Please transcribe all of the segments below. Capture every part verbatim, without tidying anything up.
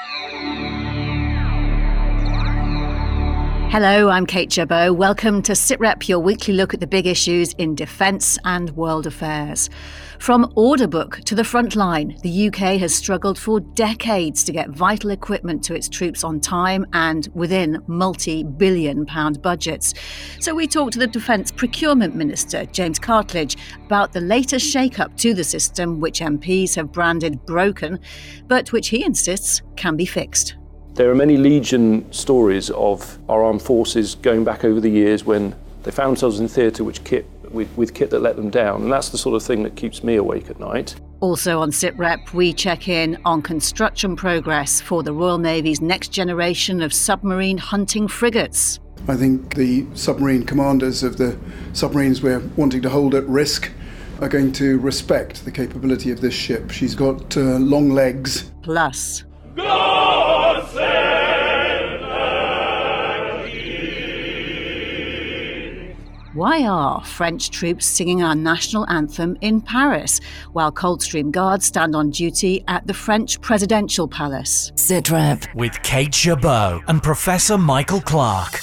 Hello, I'm Kate Jabot. Welcome to SITREP, your weekly look at the big issues in defence and world affairs. From order book to the front line, the U K has struggled for decades to get vital equipment to its troops on time and within multi-billion pound budgets. So we talked to the Defence Procurement Minister, James Cartledge, about the latest shake-up to the system, which M Ps have branded broken, but which he insists can be fixed. There are many Legion stories of our armed forces going back over the years when they found themselves in theatre which kit, with, with kit that let them down, and that's the sort of thing that keeps me awake at night. Also on SITREP, we check in on construction progress for the Royal Navy's next generation of submarine hunting frigates. I think the submarine commanders of the submarines we're wanting to hold at risk are going to respect the capability of this ship. She's got uh, long legs. Plus, God save the King. why are French troops singing our national anthem in Paris, while Coldstream Guards stand on duty at the French Presidential Palace? SITREP with Kate Jabot and Professor Michael Clark.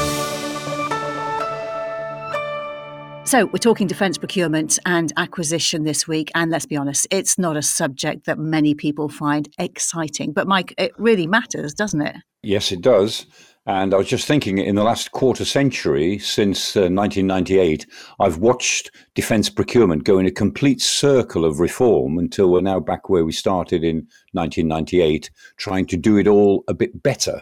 So we're talking defence procurement and acquisition this week, and let's be honest, it's not a subject that many people find exciting. But Mike, it really matters, doesn't it? Yes, it does. And I was just thinking, in the last quarter century, since uh, nineteen ninety-eight, I've watched defence procurement go in a complete circle of reform until we're now back where we started in nineteen ninety-eight, trying to do it all a bit better.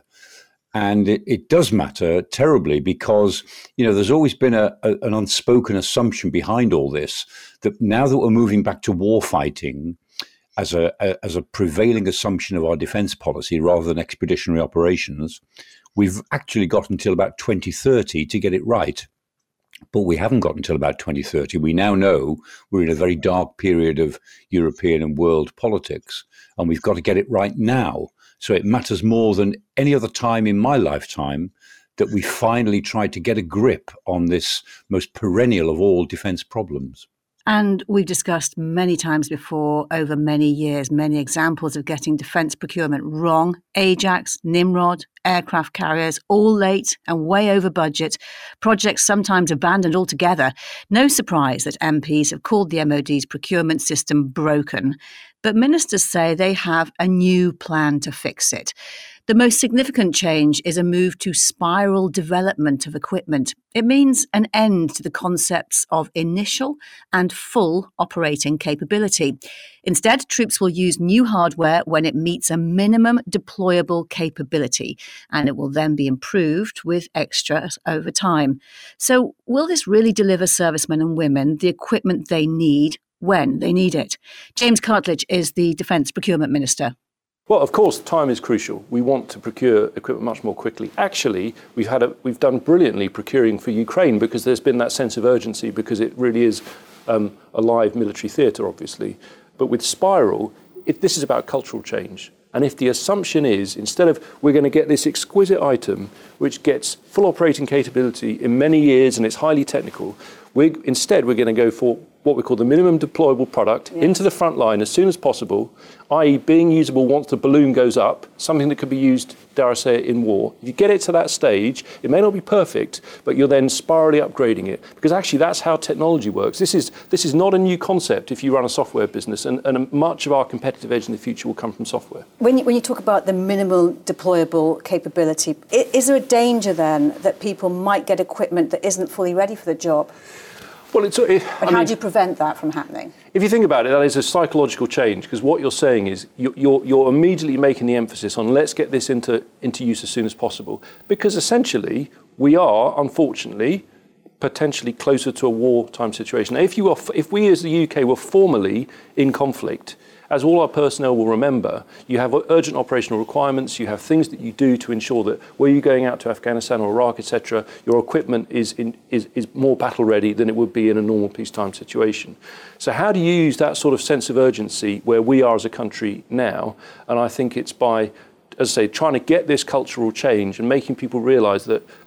And it, it does matter terribly because, you know, there's always been a, a, an unspoken assumption behind all this that now that we're moving back to war fighting as a, a as a prevailing assumption of our defence policy rather than expeditionary operations, we've actually got until about twenty thirty to get it right. But we haven't got until about twenty thirty. We now know we're in a very dark period of European and world politics, and we've got to get it right now. So it matters more than any other time in my lifetime that we finally tried to get a grip on this most perennial of all defence problems. And we've discussed many times before, over many years, many examples of getting defence procurement wrong. Ajax, Nimrod, aircraft carriers, all late and way over budget. Projects sometimes abandoned altogether. No surprise that M Ps have called the M O D's procurement system broken. But ministers say they have a new plan to fix it. The most significant change is a move to spiral development of equipment. It means an end to the concepts of initial and full operating capability. Instead, troops will use new hardware when it meets a minimum deployable capability, and it will then be improved with extras over time. So, will this really deliver servicemen and women the equipment they need when they need it? James Cartledge is the Defence Procurement Minister. Well, of course, time is crucial. We want to procure equipment much more quickly. Actually, we've had a, we've done brilliantly procuring for Ukraine because there's been that sense of urgency because it really is um, a live military theatre, obviously. But with Spiral, it, this is about cultural change. And if the assumption is, instead of we're going to get this exquisite item, which gets full operating capability in many years and it's highly technical, we instead we're going to go for what we call the minimum deployable product yes. into the front line as soon as possible, that is being usable once the balloon goes up, something that could be used, dare I say it, in war. If you get it to that stage, it may not be perfect, but you're then spirally upgrading it. Because actually that's how technology works. This is this is not a new concept if you run a software business, and, and much of our competitive edge in the future will come from software. When you, when you talk about the minimal deployable capability, is there a danger then that people might get equipment that isn't fully ready for the job? Well, it's, it, but I how mean, do you prevent that from happening? If you think about it, that is a psychological change, because what you're saying is you're, you're, you're immediately making the emphasis on let's get this into, into use as soon as possible. Because essentially, we are, unfortunately, potentially closer to a wartime situation. Now, if, you are, if we as the U K were formally in conflict, as all our personnel will remember, you have urgent operational requirements, you have things that you do to ensure that where you're going out to Afghanistan or Iraq, et cetera, your equipment is, in, is, is more battle ready than it would be in a normal peacetime situation. So how do you use that sort of sense of urgency where we are as a country now? And I think it's by, as I say, trying to get this cultural change and making people realise that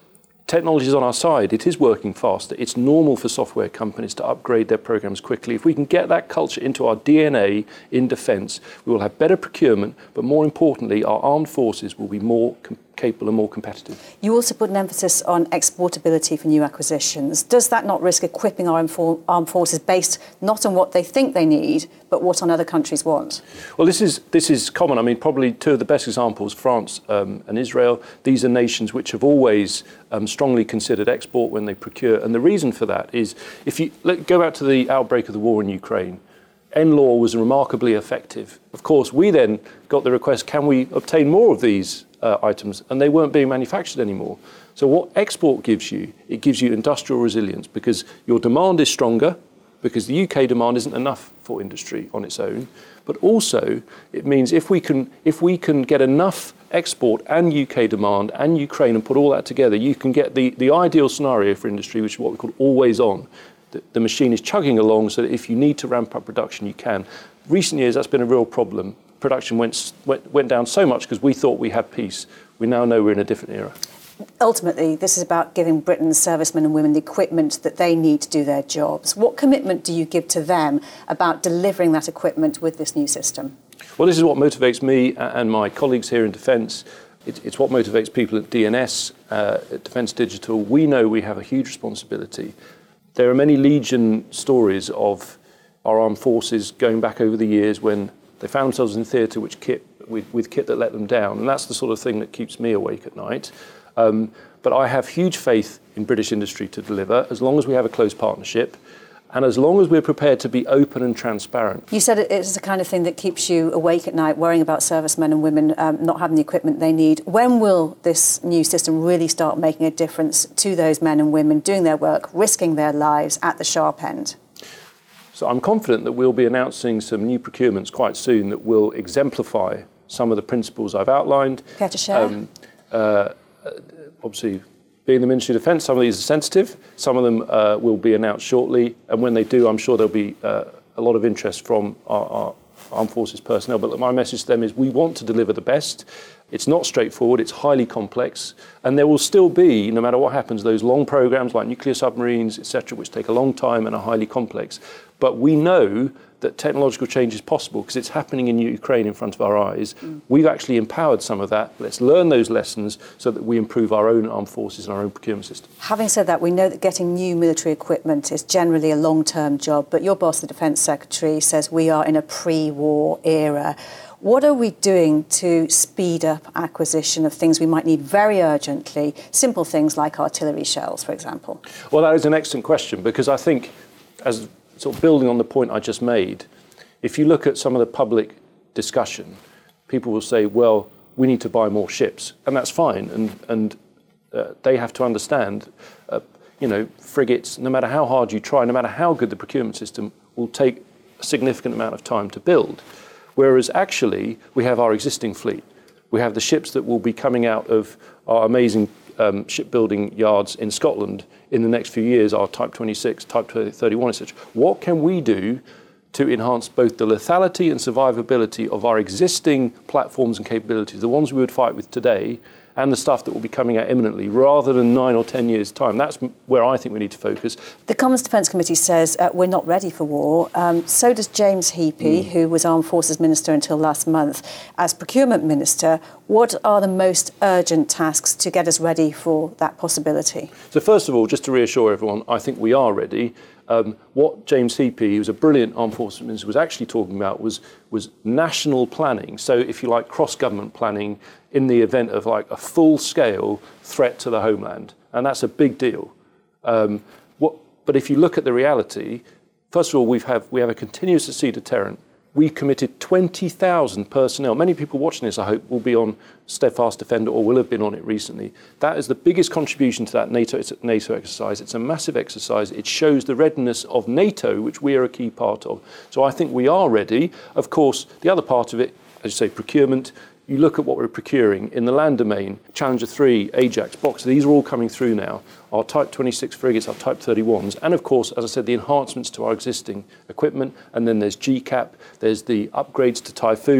technology is on our side. It is working faster. It's normal for software companies to upgrade their programs quickly. If we can get that culture into our D N A in defence, we will have better procurement, but more importantly, our armed forces will be more com- capable and more competitive. You also put an emphasis on exportability for new acquisitions. Does that not risk equipping our armed forces based not on what they think they need, but what on other countries want? Well, this is this is common. I mean, probably two of the best examples, France um, and Israel. These are nations which have always um, strongly considered export when they procure. And the reason for that is, if you let, go back to the outbreak of the war in Ukraine, N L A W was remarkably effective. Of course, we then got the request, can we obtain more of these uh, items? And they weren't being manufactured anymore. So what export gives you, it gives you industrial resilience, because your demand is stronger, because the U K demand isn't enough for industry on its own. But also, it means if we can if we can get enough export and U K demand and Ukraine and put all that together, you can get the, the ideal scenario for industry, which is what we call always on. The, the machine is chugging along so that if you need to ramp up production, you can. Recent years, that's been a real problem. Production went, went, went down so much because we thought we had peace. We now know we're in a different era. Ultimately, this is about giving Britain's servicemen and women the equipment that they need to do their jobs. What commitment do you give to them about delivering that equipment with this new system? Well, this is what motivates me and my colleagues here in Defence. It's what motivates people at D N S, uh, at Defence Digital. We know we have a huge responsibility. There are many Legion stories of our armed forces going back over the years when they found themselves in theatre which kit, with, with kit that let them down. And that's the sort of thing that keeps me awake at night. Um, but I have huge faith in British industry to deliver, as long as we have a close partnership and as long as we're prepared to be open and transparent. You said it's the kind of thing that keeps you awake at night, worrying about servicemen and women um, not having the equipment they need. When will this new system really start making a difference to those men and women doing their work, risking their lives at the sharp end? So I'm confident that we'll be announcing some new procurements quite soon that will exemplify some of the principles I've outlined. Care to share? Um, uh, Obviously, being the Ministry of Defence, some of these are sensitive. Some of them uh, will be announced shortly. And when they do, I'm sure there'll be uh, a lot of interest from our, our armed forces personnel. But my message to them is we want to deliver the best. It's not straightforward. It's highly complex. And there will still be, no matter what happens, those long programmes like nuclear submarines, et cetera, which take a long time and are highly complex. But we know that technological change is possible because it's happening in Ukraine in front of our eyes. Mm. We've actually empowered some of that. Let's learn those lessons so that we improve our own armed forces and our own procurement system. Having said that, we know that getting new military equipment is generally a long-term job, but your boss, the Defence Secretary, says we are in a pre-war era. What are we doing to speed up acquisition of things we might need very urgently, simple things like artillery shells, for example? Well, that is an excellent question, because I think, as sort of building on the point I just made, if you look at some of the public discussion, people will say, well, we need to buy more ships. And that's fine. And, and uh, they have to understand, uh, you know, frigates, no matter how hard you try, no matter how good the procurement system, will take a significant amount of time to build. Whereas actually, we have our existing fleet. We have the ships that will be coming out of our amazing Um, shipbuilding yards in Scotland in the next few years, are Type twenty-six, Type thirty-one, et cetera. What can we do to enhance both the lethality and survivability of our existing platforms and capabilities, the ones we would fight with today, and the stuff that will be coming out imminently, rather than nine or ten years' time? That's where I think we need to focus. The Commons Defence Committee says uh, we're not ready for war. Um, so does James Heappey, mm. who was Armed Forces Minister until last month. As Procurement Minister, what are the most urgent tasks to get us ready for that possibility? So first of all, just to reassure everyone, I think we are ready. Um, what James Heappey, who was a brilliant Armed Forces Minister, was actually talking about was, was national planning. So if you like, cross-government planning in the event of like a full-scale threat to the homeland. And that's a big deal. Um, what, but if you look at the reality, first of all, we've have, we have a continuous at sea deterrent. We committed twenty thousand personnel. Many people watching this, I hope, will be on Steadfast Defender or will have been on it recently. That is the biggest contribution to that NATO, NATO exercise. It's a massive exercise. It shows the readiness of NATO, which we are a key part of. So I think we are ready. Of course, the other part of it, as you say, procurement. You look at what we're procuring in the land domain, Challenger three, Ajax, Boxer, these are all coming through now. Our Type twenty-six frigates, our Type thirty-ones, and of course, as I said, the enhancements to our existing equipment, and then there's G CAP, there's the upgrades to Typhoon,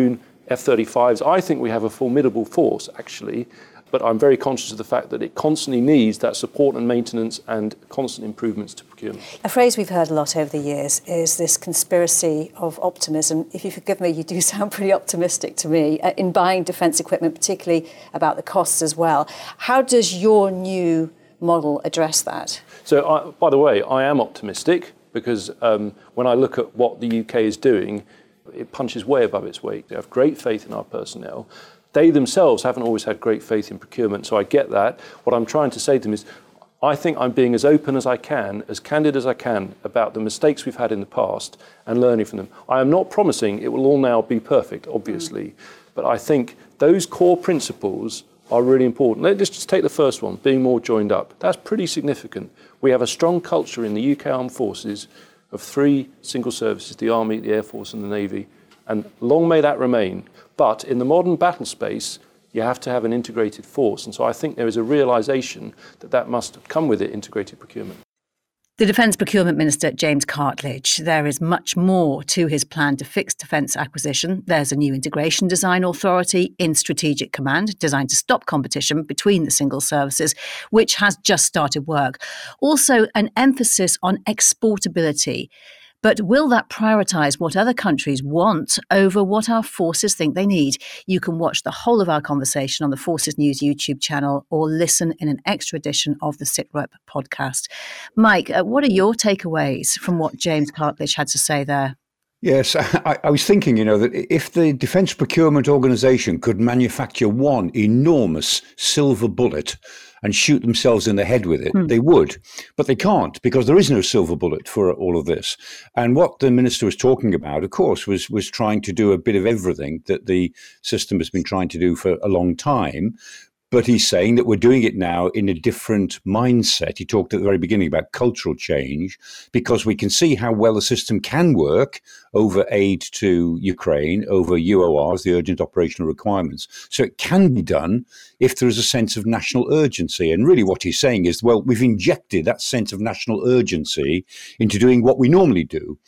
F thirty-fives. I think we have a formidable force, actually, but I'm very conscious of the fact that it constantly needs that support and maintenance and constant improvements to procurement. A phrase we've heard a lot over the years is this conspiracy of optimism. If you forgive me, you do sound pretty optimistic to me uh, in buying defence equipment, particularly about the costs as well. How does your new model address that? So, I, by the way, I am optimistic because um, when I look at what the U K is doing, it punches way above its weight. They have great faith in our personnel. They themselves haven't always had great faith in procurement, so I get that. What I'm trying to say to them is, I think I'm being as open as I can, as candid as I can about the mistakes we've had in the past and learning from them. I am not promising it will all now be perfect, obviously, mm. but I think those core principles are really important. Let's just take the first one, being more joined up. That's pretty significant. We have a strong culture in the U K Armed Forces of three single services, the Army, the Air Force and the Navy, and long may that remain. But in the modern battle space, you have to have an integrated force. And so I think there is a realisation that that must come with it, integrated procurement. The Defence Procurement Minister, James Cartledge. There is much more to his plan to fix defence acquisition. There's a new integration design authority in Strategic Command designed to stop competition between the single services, which has just started work. Also, an emphasis on exportability. But will that prioritise what other countries want over what our forces think they need? You can watch the whole of our conversation on the Forces News YouTube channel or listen in an extra edition of the SITREP podcast. Mike, uh, what are your takeaways from what James Cartledge had to say there? Yes, I, I was thinking, you know, that if the Defence Procurement Organisation could manufacture one enormous silver bullet and shoot themselves in the head with it, mm. they would. But they can't, because there is no silver bullet for all of this. And what the minister was talking about, of course, was was trying to do a bit of everything that the system has been trying to do for a long time. But he's saying that we're doing it now in a different mindset. He talked at the very beginning about cultural change, because we can see how well the system can work over aid to Ukraine, over U O Rs, the urgent operational requirements. So it can be done if there is a sense of national urgency. And really what he's saying is, well, we've injected that sense of national urgency into doing what we normally do.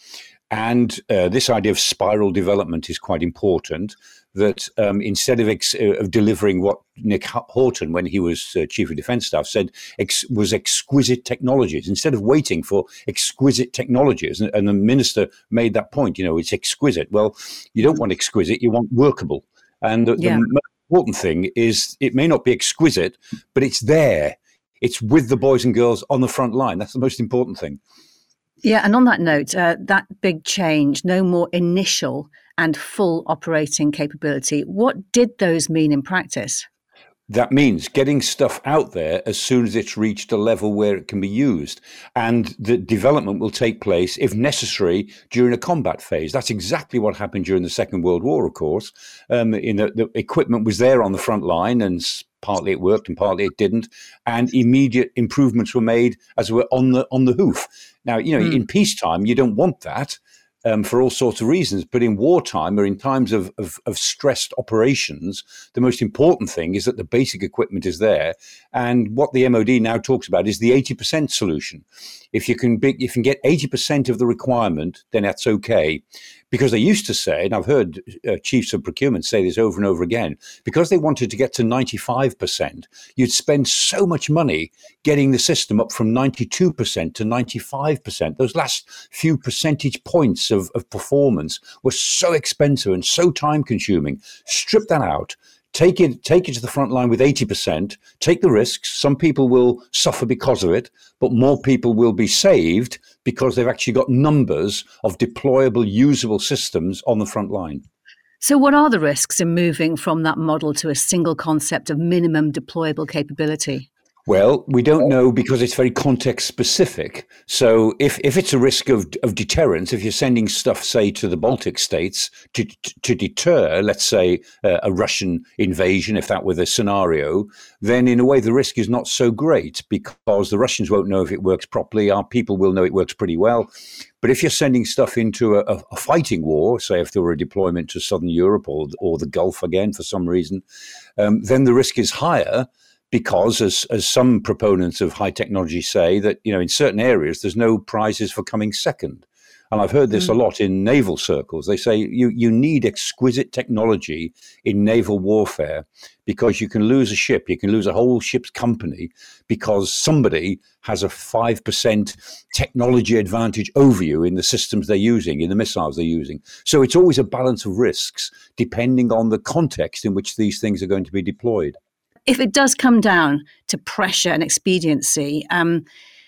And uh, this idea of spiral development is quite important, that um, instead of ex- of delivering what Nick Horton, when he was uh, Chief of Defence Staff, said ex- was exquisite technologies, instead of waiting for exquisite technologies, and, and the minister made that point, you know, it's exquisite. Well, you don't want exquisite, you want workable. And the, yeah. the most important thing is it may not be exquisite, but it's there. It's with the boys and girls on the front line. That's the most important thing. Yeah, and on that note, uh, that big change, no more initial and full operating capability. What did those mean in practice? That means getting stuff out there as soon as it's reached a level where it can be used. And the development will take place, if necessary, during a combat phase. That's exactly what happened during the Second World War, of course. Um, in the, the equipment was there on the front line, and partly it worked and partly it didn't. And immediate improvements were made as we're on the on the hoof. Now, you know, mm. in peacetime, you don't want that. Um, for all sorts of reasons. But in wartime, or in times of, of, of stressed operations, the most important thing is that the basic equipment is there. And what the M O D now talks about is the eighty percent solution. If you can be, if you can get eighty percent of the requirement, then that's okay. Because they used to say, and I've heard uh, chiefs of procurement say this over and over again, because they wanted to get to ninety-five percent, you'd spend so much money getting the system up from ninety-two percent to ninety-five percent. Those last few percentage points of, of performance were so expensive and so time consuming. Strip that out. Take it, take it to the front line with eighty percent, take the risks. Some people will suffer because of it, but more people will be saved because they've actually got numbers of deployable, usable systems on the front line. So what are the risks in moving from that model to a single concept of minimum deployable capability? Well, we don't know because it's very context specific. So if, if it's a risk of, of deterrence, if you're sending stuff, say, to the Baltic states to, to, to deter, let's say, uh, a Russian invasion, if that were the scenario, then in a way the risk is not so great because the Russians won't know if it works properly. Our people will know it works pretty well. But if you're sending stuff into a, a fighting war, say if there were a deployment to Southern Europe or, or the Gulf again for some reason, um, then the risk is higher. Because, as as some proponents of high technology say, that, you know, in certain areas, there's no prizes for coming second. And I've heard this Mm. a lot in naval circles. They say you, you need exquisite technology in naval warfare because you can lose a ship, you can lose a whole ship's company because somebody has a five percent technology advantage over you in the systems they're using, in the missiles they're using. So it's always a balance of risks depending on the context in which these things are going to be deployed. If it does come down to pressure and expediency um,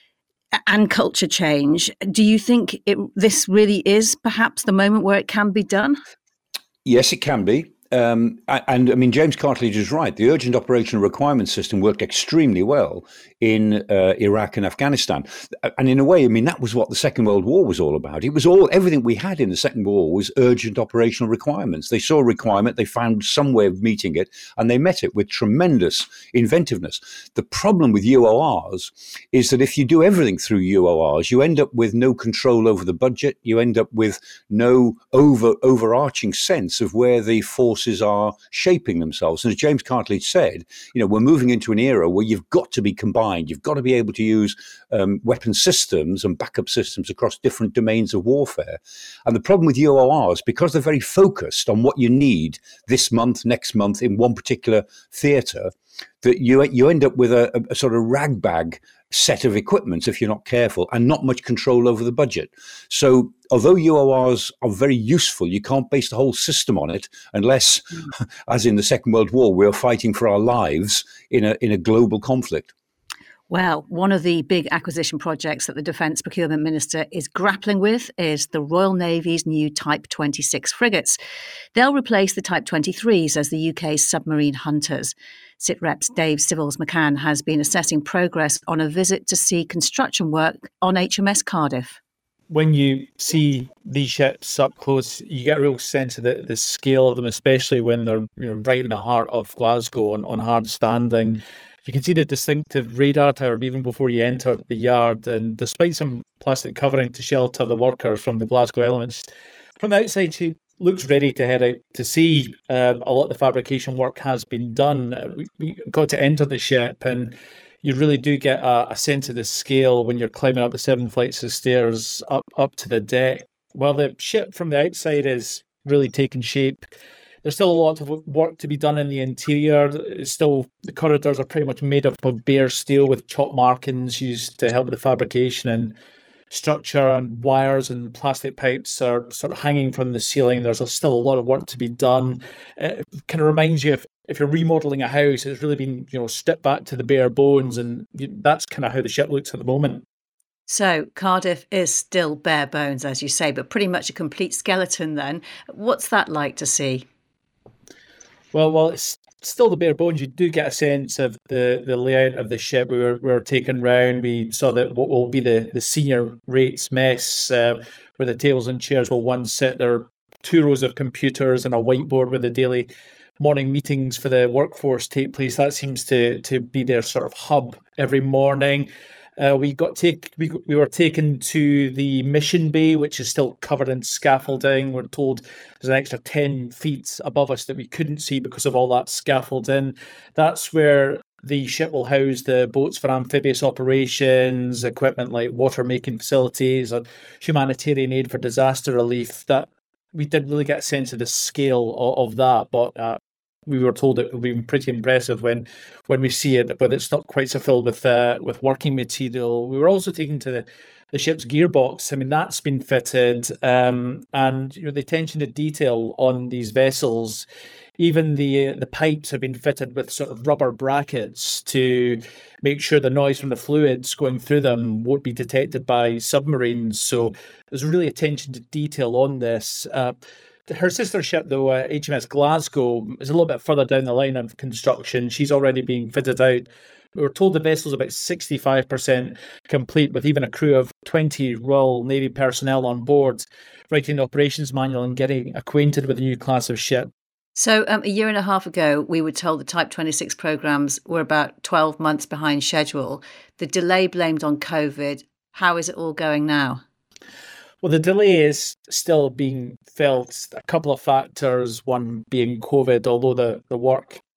and culture change, do you think it, this really is perhaps the moment where it can be done? Yes, it can be. Um, and I mean, James Cartledge is right. The Urgent Operational Requirement System worked extremely well in uh, Iraq and Afghanistan. And in a way, I mean, that was what the Second World War was all about. It was all, everything we had in the Second World War was urgent operational requirements. They saw a requirement, they found some way of meeting it, and they met it with tremendous inventiveness. The problem with U O Rs is that if you do everything through U O Rs, you end up with no control over the budget. You end up with no over overarching sense of where the force are shaping themselves. And as James Cartledge said, you know, we're moving into an era where you've got to be combined. You've got to be able to use um, weapon systems and backup systems across different domains of warfare. And the problem with U O Rs, because they're very focused on what you need this month, next month in one particular theatre, that you you end up with a, a, a sort of ragbag set of equipment if you're not careful, and not much control over the budget. So although U O Rs are very useful, you can't base the whole system on it unless, mm. as in the Second World War, we're fighting for our lives in a in a global conflict. Well, one of the big acquisition projects that the Defence Procurement Minister is grappling with is the Royal Navy's new Type twenty-six frigates. They'll replace the Type twenty-threes as the U K's submarine hunters. SITREP's Dave Civils-McCann has been assessing progress on a visit to see construction work on H M S Cardiff. When you see these ships up close, you get a real sense of the, the scale of them, especially when they're, you know, right in the heart of Glasgow on, on hard standing. You can see the distinctive radar tower even before you enter the yard, and despite some plastic covering to shelter the workers from the Glasgow elements, from the outside she looks ready to head out to sea. Um, a lot of the fabrication work has been done. We, we got to enter the ship, and you really do get a, a sense of the scale when you're climbing up the seven flights of stairs up, up to the deck. While the ship from the outside is really taking shape, there's still a lot of work to be done in the interior. It's still, the corridors are pretty much made up of bare steel with chalk markings used to help with the fabrication, and structure and wires and plastic pipes are sort of hanging from the ceiling. There's still a lot of work to be done. It kind of reminds you, if, if you're remodeling a house, it's really been, you know, stripped back to the bare bones, and that's kind of how the ship looks at the moment. So Cardiff is still bare bones, as you say, but pretty much a complete skeleton then. What's that like to see? Well, well, it's still the bare bones. You do get a sense of the, the layout of the ship. We were we were taken round. We saw that what will be the, the senior rates mess, uh, where the tables and chairs will one sit. There are two rows of computers and a whiteboard where the daily morning meetings for the workforce take place. That seems to to be their sort of hub every morning. Uh, we got take we we were taken to the mission bay, which is still covered in scaffolding. We're told there's an extra ten feet above us that we couldn't see because of all that scaffolding. That's where the ship will house the boats for amphibious operations, equipment like water making facilities, and humanitarian aid for disaster relief. That we did really get a sense of the scale of, of that, but uh, we were told it would be pretty impressive when when we see it, but it's not quite so filled with uh, with working material. We were also taken to the, the ship's gearbox. I mean, that's been fitted, um, and you know, the attention to detail on these vessels, even the the pipes have been fitted with sort of rubber brackets to make sure the noise from the fluids going through them won't be detected by submarines. So there's really attention to detail on this. Uh, Her sister ship, though, uh, H M S Glasgow, is a little bit further down the line of construction. She's already being fitted out. We were told the vessel's about sixty-five percent complete, with even a crew of twenty Royal Navy personnel on board, writing the operations manual and getting acquainted with the new class of ship. So um, a year and a half ago, we were told the Type twenty-six programmes were about twelve months behind schedule. The delay blamed on COVID. How is it all going now? Well, the delay is still being felt. A couple of factors, one being COVID, although the, the work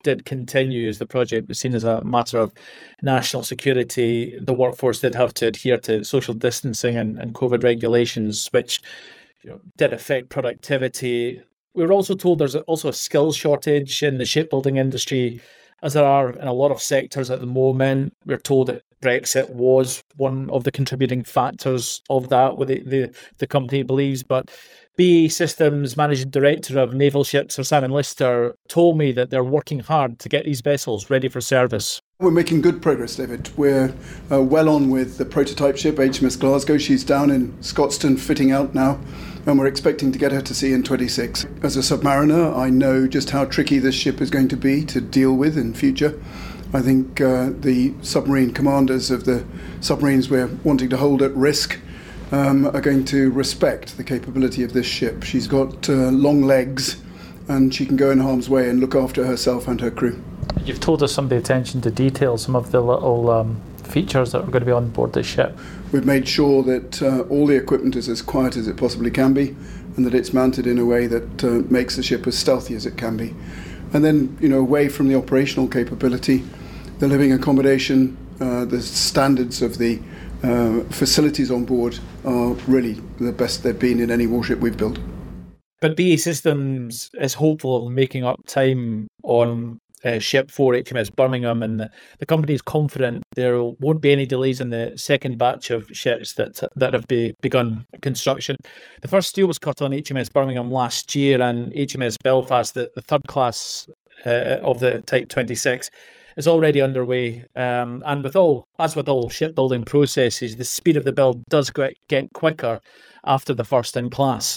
did continue as the project was seen as a matter of national security. The workforce did have to adhere to social distancing and, and COVID regulations, which you know, did affect productivity. We were also told there's also a skills shortage in the shipbuilding industry, as there are in a lot of sectors at the moment. We're told that Brexit was one of the contributing factors of that, what the, the, the company believes. But B A E Systems Managing Director of Naval Ships, Sir Simon Lister, told me that they're working hard to get these vessels ready for service. We're making good progress, David. We're uh, well on with the prototype ship, H M S Glasgow. She's down in Scotstoun fitting out now, and we're expecting to get her to sea in twenty-six. As a submariner, I know just how tricky this ship is going to be to deal with in future. I think uh, the submarine commanders of the submarines we're wanting to hold at risk um, are going to respect the capability of this ship. She's got uh, long legs, and she can go in harm's way and look after herself and her crew. You've told us some of the attention to detail, some of the little um, features that are going to be on board this ship. We've made sure that uh, all the equipment is as quiet as it possibly can be, and that it's mounted in a way that uh, makes the ship as stealthy as it can be. And then, you know, away from the operational capability, the living accommodation, uh, the standards of the uh, facilities on board are really the best they've been in any warship we've built. But B A E Systems is hopeful of making up time on uh, Ship four, H M S Birmingham, and the, the company is confident there won't be any delays in the second batch of ships that that have be, begun construction. The first steel was cut on H M S Birmingham last year, and H M S Belfast, the, the third class uh, of the Type twenty-six, is already underway. Um, and with all, as with all shipbuilding processes, the speed of the build does get, get quicker after the first in class.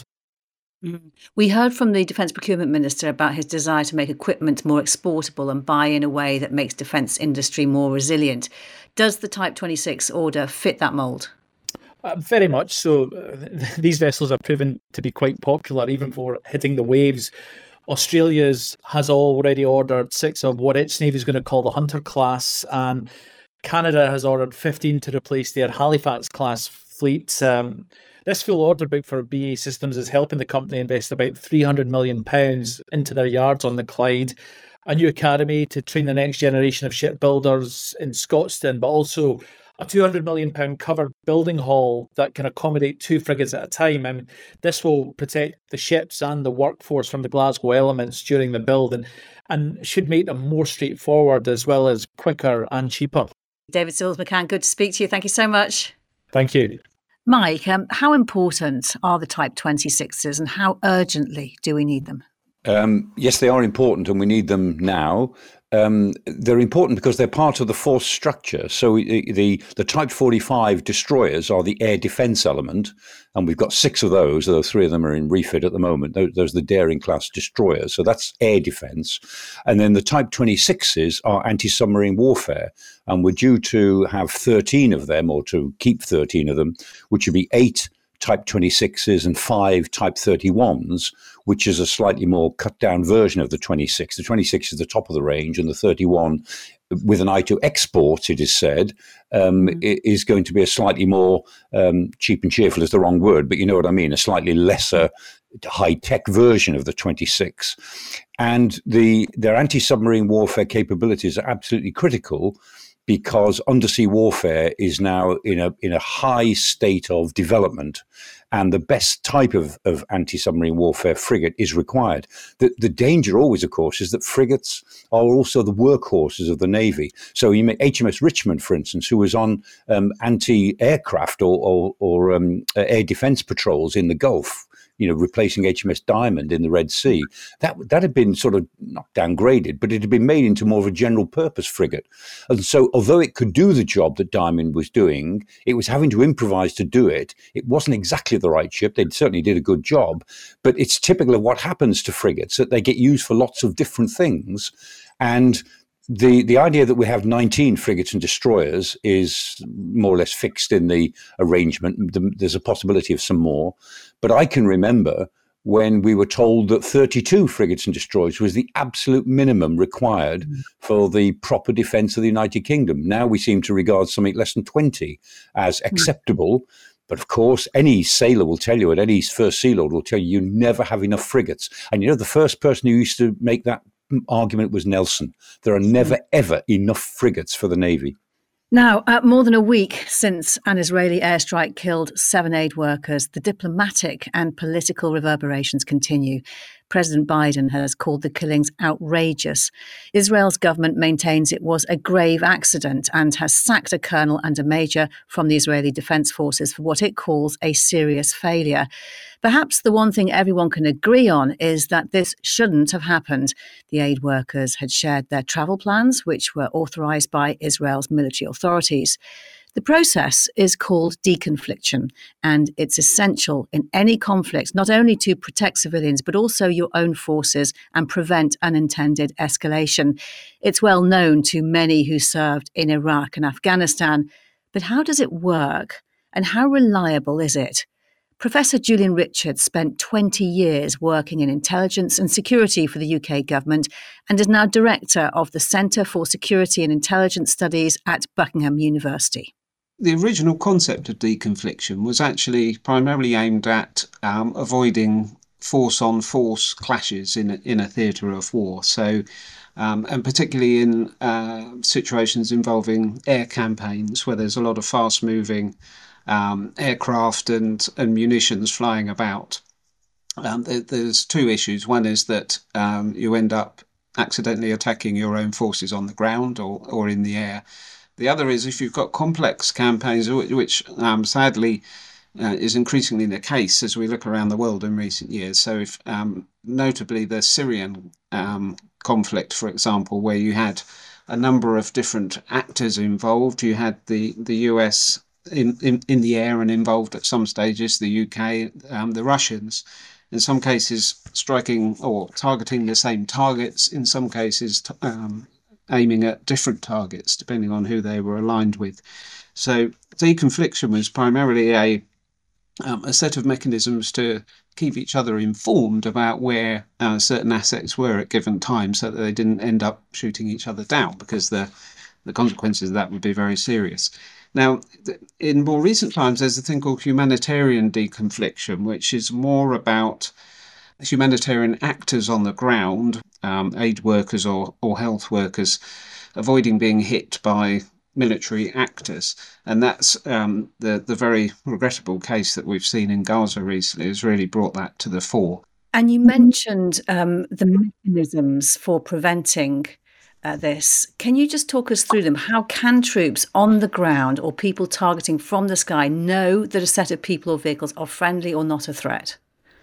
We heard from the Defence Procurement Minister about his desire to make equipment more exportable and buy in a way that makes defence industry more resilient. Does the Type twenty-six order fit that mould? Uh, very much so. Uh, these vessels have proven to be quite popular, even for hitting the waves. Australia's has already ordered six of what its Navy is going to call the Hunter class, and Canada has ordered fifteen to replace their Halifax class fleet. Um, this full order book for B A E Systems is helping the company invest about three hundred million pounds into their yards on the Clyde, a new academy to train the next generation of shipbuilders in Scotstoun, but also a two hundred million pounds covered building hall that can accommodate two frigates at a time. And this will protect the ships and the workforce from the Glasgow elements during the build, and, and should make them more straightforward as well as quicker and cheaper. David Sills-McCann, good to speak to you. Thank you so much. Thank you. Mike, um, how important are the Type twenty-sixes and how urgently do we need them? Um, yes, they are important, and we need them now. Um, they're important because they're part of the force structure. So the, the the Type forty-five destroyers are the air defence element, and we've got six of those, although three of them are in refit at the moment. Those, those are the Daring class destroyers. So that's air defence. And then the Type twenty-sixes are anti-submarine warfare, and we're due to have thirteen of them, or to keep thirteen of them, which would be eight Type twenty-sixes and five Type thirty-ones, which is a slightly more cut-down version of the twenty-six. The twenty-six is the top of the range, and the thirty-one, with an eye to export, it is said, um, mm. is going to be a slightly more um, cheap and cheerful is the wrong word, but you know what I mean, a slightly lesser high-tech version of the twenty-six. And the their anti-submarine warfare capabilities are absolutely critical, because undersea warfare is now in a in a high state of development, and the best type of, of anti-submarine warfare frigate is required. The, the danger always, of course, is that frigates are also the workhorses of the Navy. So you may, H M S Richmond, for instance, who was on um, anti-aircraft or, or, or um, air defence patrols in the Gulf, you know, replacing H M S Diamond in the Red Sea, that that had been sort of not downgraded, but it had been made into more of a general purpose frigate. And so although it could do the job that Diamond was doing, it was having to improvise to do it. It wasn't exactly the right ship. They certainly did a good job, but it's typical of what happens to frigates, that they get used for lots of different things. And The the idea that we have nineteen frigates and destroyers is more or less fixed in the arrangement. There's a possibility of some more. But I can remember when we were told that thirty-two frigates and destroyers was the absolute minimum required mm. for the proper defence of the United Kingdom. Now we seem to regard something less than twenty as acceptable. Mm. But of course, any sailor will tell you, and any First Sea Lord will tell you, you never have enough frigates. And you know, the first person who used to make that argument was Nelson. There are never, ever enough frigates for the Navy. Now, uh, more than a week since an Israeli airstrike killed seven aid workers, the diplomatic and political reverberations continue. President Biden has called the killings outrageous. Israel's government maintains it was a grave accident and has sacked a colonel and a major from the Israeli Defense Forces for what it calls a serious failure. Perhaps the one thing everyone can agree on is that this shouldn't have happened. The aid workers had shared their travel plans, which were authorized by Israel's military authorities. The process is called deconfliction, and it's essential in any conflict, not only to protect civilians, but also your own forces and prevent unintended escalation. It's well known to many who served in Iraq and Afghanistan. But how does it work, and how reliable is it? Professor Julian Richards spent twenty years working in intelligence and security for the U K government and is now director of the Centre for Security and Intelligence Studies at Buckingham University. The original concept of deconfliction was actually primarily aimed at um, avoiding force-on-force clashes in a, in a theatre of war. So, um, and particularly in uh, situations involving air campaigns where there's a lot of fast-moving um, aircraft and, and munitions flying about. Um, there, there's two issues. One is that um, you end up accidentally attacking your own forces on the ground or, or in the air. The other is if you've got complex campaigns, which um, sadly uh, is increasingly the case as we look around the world in recent years. So if um, notably the Syrian um, conflict, for example, where you had a number of different actors involved, you had the, the U S in, in, in the air and involved at some stages, the U K, um, the Russians, in some cases striking or targeting the same targets, in some cases t- um, aiming at different targets depending on who they were aligned with. So deconfliction was primarily a um, a set of mechanisms to keep each other informed about where uh, certain assets were at given times so that they didn't end up shooting each other down, because the, the consequences of that would be very serious. Now, th- in more recent times, there's a thing called humanitarian deconfliction, which is more about humanitarian actors on the ground, um, aid workers or, or health workers, avoiding being hit by military actors. And that's um, the, the very regrettable case that we've seen in Gaza recently has really brought that to the fore. And you mentioned um, the mechanisms for preventing uh, this. Can you just talk us through them? How can troops on the ground or people targeting from the sky know that a set of people or vehicles are friendly or not a threat?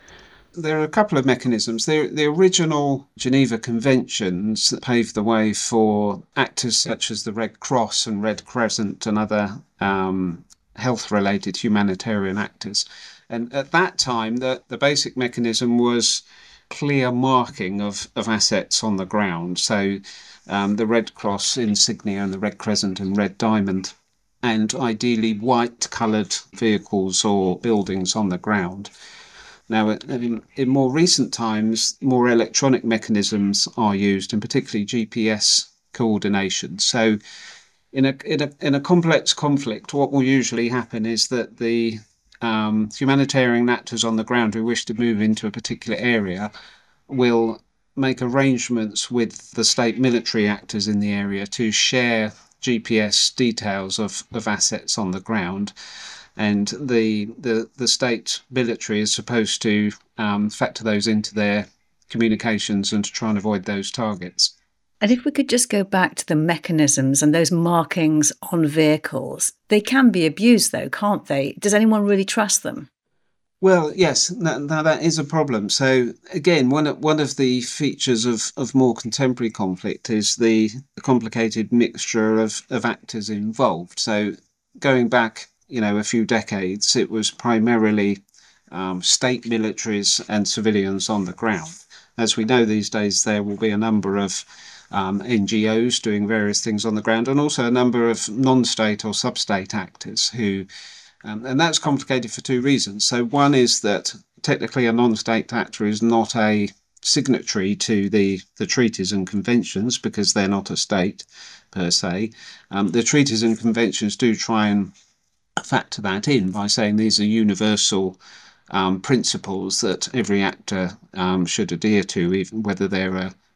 There are a couple of mechanisms. The, the original Geneva Conventions that paved the way for actors such as the Red Cross and Red Crescent and other um, health-related humanitarian actors. And at that time, the, the basic mechanism was clear marking of, of assets on the ground. So um, the Red Cross insignia and the Red Crescent and Red Diamond, and ideally white-coloured vehicles or buildings on the ground. Now, in, in more recent times, more electronic mechanisms are used, and particularly G P S coordination. So in a, in a, in a complex conflict, what will usually happen is that the um, humanitarian actors on the ground who wish to move into a particular area will make arrangements with the state military actors in the area to share G P S details of, of assets on the ground. And the, the the state military is supposed to um, factor those into their communications and to try and avoid those targets. And if we could just go back to the mechanisms and those markings on vehicles, they can be abused though, can't they? Does anyone really trust them? Well, yes, now, now that is a problem. So again, one of, one of the features of, of more contemporary conflict is the, the complicated mixture of, of actors involved. So going back you know, a few decades, it was primarily um, state militaries and civilians on the ground. As we know these days, there will be a number of um, N G Os doing various things on the ground, and also a number of non-state or sub-state actors who, um, and that's complicated for two reasons. So one is that technically a non-state actor is not a signatory to the, the treaties and conventions because they're not a state per se. Um, the treaties and conventions do try and factor that in by saying these are universal um, principles that every actor um, should adhere to, even whether they're a,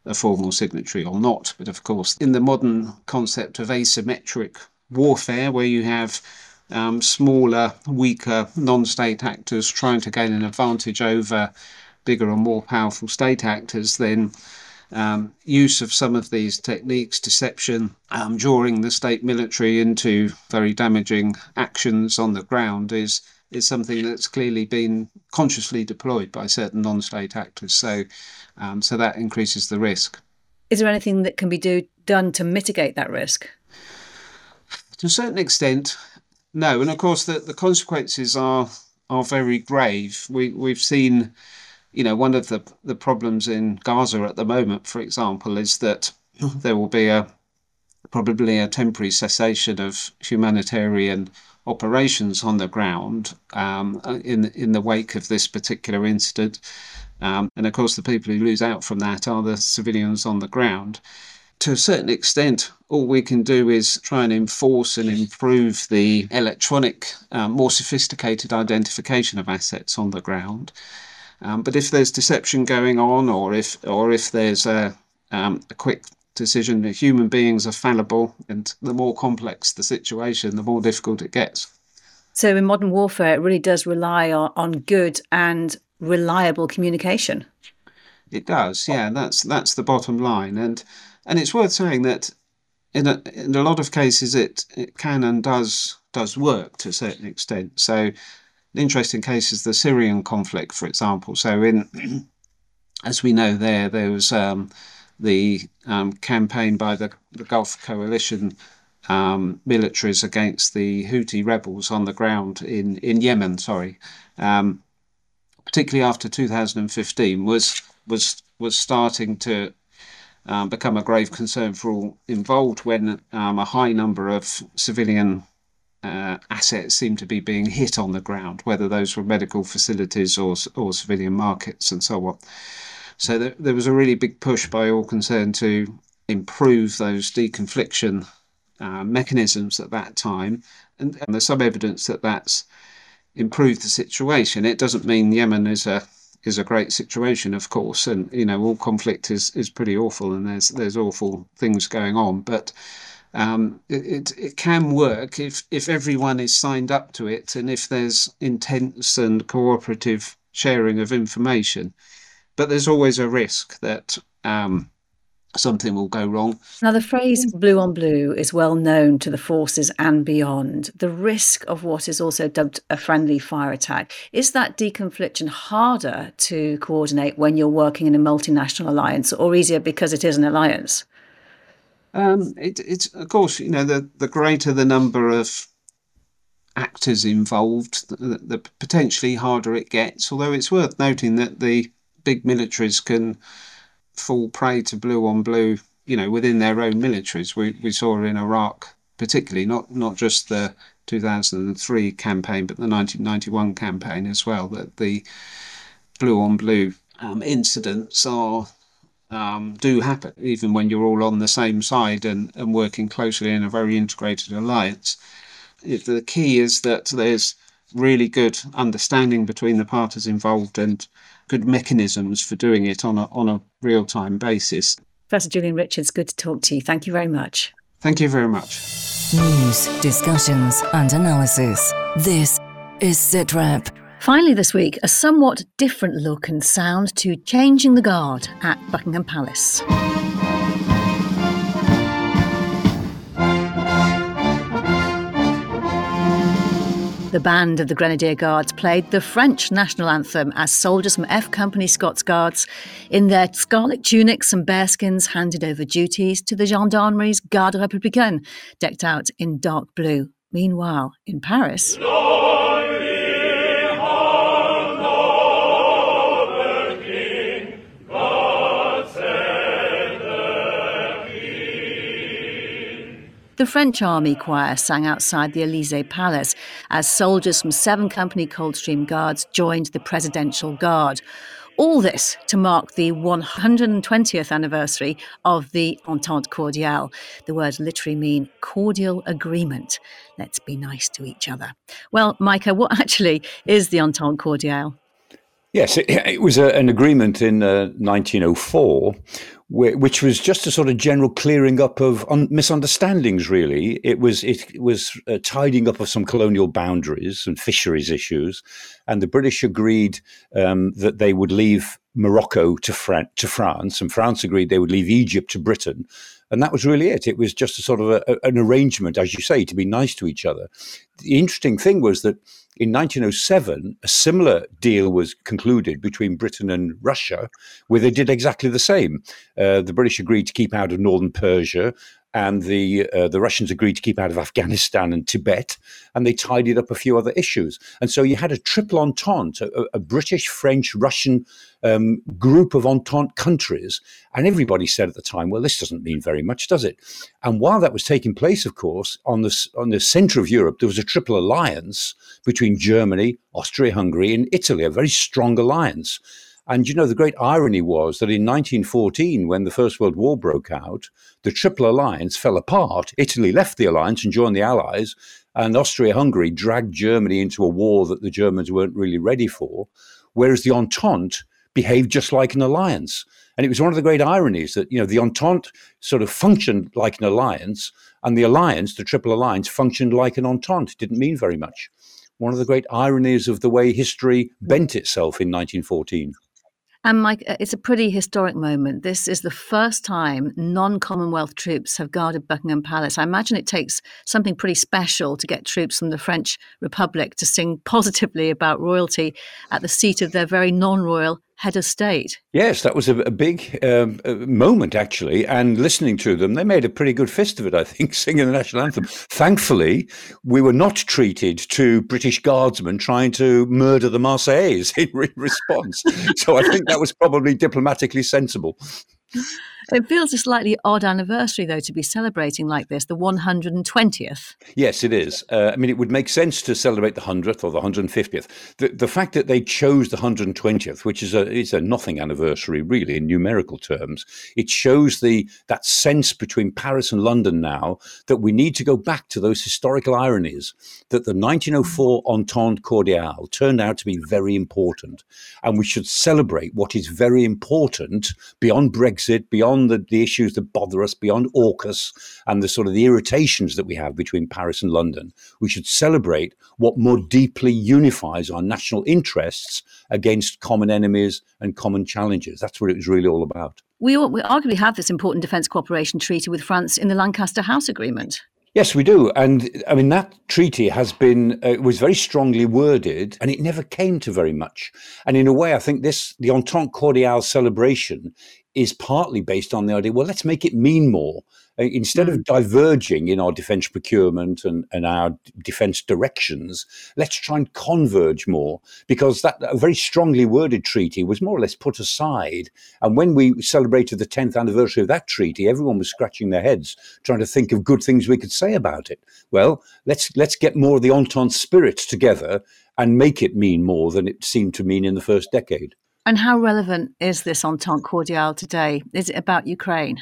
a formal signatory or not. But of course, in the modern concept of asymmetric warfare, where you have um, smaller, weaker non-state actors trying to gain an advantage over bigger and more powerful state actors, then um, use of some of these techniques, deception, um, drawing the state military into very damaging actions on the ground is is something that's clearly been consciously deployed by certain non-state actors. So, um, so that increases the risk. Is there anything that can be do, done to mitigate that risk? To a certain extent, no. And of course, the, the consequences are are very grave. We we've seen, you know, one of the the problems in Gaza at the moment, for example, is that there will be a probably a temporary cessation of humanitarian operations on the ground um, in in the wake of this particular incident. Um, and of course, the people who lose out from that are the civilians on the ground. To a certain extent, all we can do is try and enforce and improve the electronic, um, more sophisticated identification of assets on the ground. Um, but if there's deception going on, or if or if there's a, um, a quick decision, that human beings are fallible, and the more complex the situation, the more difficult it gets. So in modern warfare, it really does rely on, on good and reliable communication. It does, yeah. That's that's the bottom line, and and it's worth saying that in a in a lot of cases it it can and does does work to a certain extent. So an interesting case is the Syrian conflict, for example. So in as we know, there there was um, the um, campaign by the, the Gulf Coalition um, militaries against the Houthi rebels on the ground in, in Yemen, sorry, um, particularly after two thousand fifteen, was was was starting to um, become a grave concern for all involved when um, a high number of civilian uh, assets seemed to be being hit on the ground, whether those were medical facilities or, or civilian markets and so on. So there, there was a really big push by all concerned to improve those deconfliction uh, mechanisms at that time. And, and there's some evidence that that's improved the situation. It doesn't mean Yemen is a is a great situation, of course, and you know all conflict is, is pretty awful, and there's there's awful things going on. But um, it, it it can work if if everyone is signed up to it, and if there's intense and cooperative sharing of information. But there's always a risk that um, something will go wrong. Now, the phrase blue on blue is well known to the forces and beyond. The risk of what is also dubbed a friendly fire attack. Is that deconfliction harder to coordinate when you're working in a multinational alliance, or easier because it is an alliance? Um, it, it's, of course, you know, the, the greater the number of actors involved, the, the potentially harder it gets. Although it's worth noting that the big militaries can fall prey to blue on blue, you know, within their own militaries. We we saw in Iraq, particularly, not not just the two thousand three campaign, but the nineteen ninety-one campaign as well, that the blue on blue um, incidents are um, do happen, even when you're all on the same side and, and working closely in a very integrated alliance. If the key is that there's really good understanding between the parties involved and good mechanisms for doing it on a on a real-time basis. Professor Julian Richards, good to talk to you. Thank you very much. Thank you very much. News, discussions and analysis. This is SITREP. Finally this week, a somewhat different look and sound to Changing the Guard at Buckingham Palace. The band of the Grenadier Guards played the French national anthem as soldiers from F Company Scots Guards, in their scarlet tunics and bearskins, handed over duties to the Gendarmeries Garde Républicaine, decked out in dark blue. Meanwhile, in Paris... The French Army Choir sang outside the Élysée Palace as soldiers from seven Company Coldstream Guards joined the Presidential Guard. All this to mark the one hundred twentieth anniversary of the Entente Cordiale. The words literally mean cordial agreement. Let's be nice to each other. Well, Micah, what actually is the Entente Cordiale? Yes, it, it was a, an agreement in uh, nineteen oh four, which was just a sort of general clearing up of un- misunderstandings. Really, it was it was uh, tidying up of some colonial boundaries and fisheries issues, and the British agreed um, that they would leave Morocco to, Fran- to France, and France agreed they would leave Egypt to Britain. And that was really it. It was just a sort of a, a, an arrangement, as you say, to be nice to each other. The interesting thing was that in nineteen oh seven, a similar deal was concluded between Britain and Russia, where they did exactly the same. Uh, the British agreed to keep out of northern Persia, and the uh, the Russians agreed to keep out of Afghanistan and Tibet, and they tidied up a few other issues. And so you had a triple entente, a, a British, French, Russian um, group of entente countries, and everybody said at the time, well, this doesn't mean very much, does it? And while that was taking place, of course, on the, on the centre of Europe, there was a triple alliance between Germany, Austria-Hungary, and Italy, a very strong alliance. And, you know, the great irony was that in nineteen fourteen, when the First World War broke out, the Triple Alliance fell apart. Italy left the alliance and joined the Allies, and Austria-Hungary dragged Germany into a war that the Germans weren't really ready for, whereas the Entente behaved just like an alliance. And it was one of the great ironies that, you know, the Entente sort of functioned like an alliance, and the alliance, the Triple Alliance, functioned like an Entente. It didn't mean very much. One of the great ironies of the way history bent itself in nineteen fourteen. And Mike, it's a pretty historic moment. This is the first time non-Commonwealth troops have guarded Buckingham Palace. I imagine it takes something pretty special to get troops from the French Republic to sing positively about royalty at the seat of their very non-royal head of state. Yes, that was a, a big um, a moment, actually. And listening to them, they made a pretty good fist of it, I think, singing the national anthem. Thankfully, we were not treated to British guardsmen trying to murder the Marseillaise in re- response. So I think that was probably diplomatically sensible. It feels a slightly odd anniversary, though, to be celebrating like this, the one hundred twentieth. Yes, it is. Uh, I mean, it would make sense to celebrate the hundredth or the one hundred fiftieth. The, the fact that they chose the one hundred twentieth, which is a is a nothing anniversary, really, in numerical terms, it shows the that sense between Paris and London now that we need to go back to those historical ironies, that the nineteen oh four Entente Cordiale turned out to be very important. And we should celebrate what is very important beyond Brexit, beyond The, the issues that bother us, beyond AUKUS and the sort of the irritations that we have between Paris and London. We should celebrate what more deeply unifies our national interests against common enemies and common challenges. That's what it was really all about. We, we arguably have this important defence cooperation treaty with France in the Lancaster House Agreement. Yes, we do. And I mean, that treaty has been, uh, was very strongly worded, and it never came to very much. And in a way, I think this, the Entente Cordiale celebration is partly based on the idea, well, let's make it mean more. Uh, instead mm. of diverging in our defence procurement and, and our defence directions, let's try and converge more, because that a very strongly worded treaty was more or less put aside. And when we celebrated the tenth anniversary of that treaty, everyone was scratching their heads, trying to think of good things we could say about it. Well, let's let's get more of the Entente spirit together and make it mean more than it seemed to mean in the first decade. And how relevant is this Entente Cordiale today? Is it about Ukraine?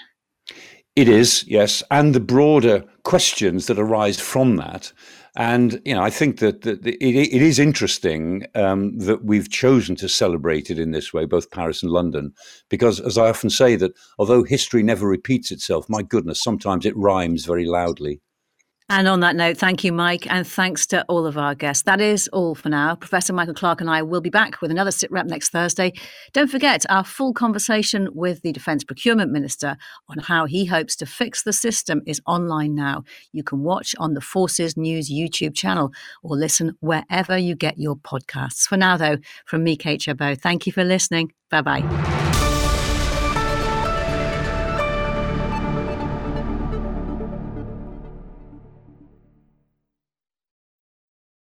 It is, yes, and the broader questions that arise from that. And, you know, I think that, that it, it is interesting um, that we've chosen to celebrate it in this way, both Paris and London, because, as I often say, that although history never repeats itself, my goodness, sometimes it rhymes very loudly. And on that note, thank you, Mike, and thanks to all of our guests. That is all for now. Professor Michael Clarke and I will be back with another SITREP next Thursday. Don't forget our full conversation with the Defence Procurement Minister on how he hopes to fix the system is online now. You can watch on the Forces News YouTube channel or listen wherever you get your podcasts. For now, though, from me, Kate Chabot, thank you for listening. Bye-bye.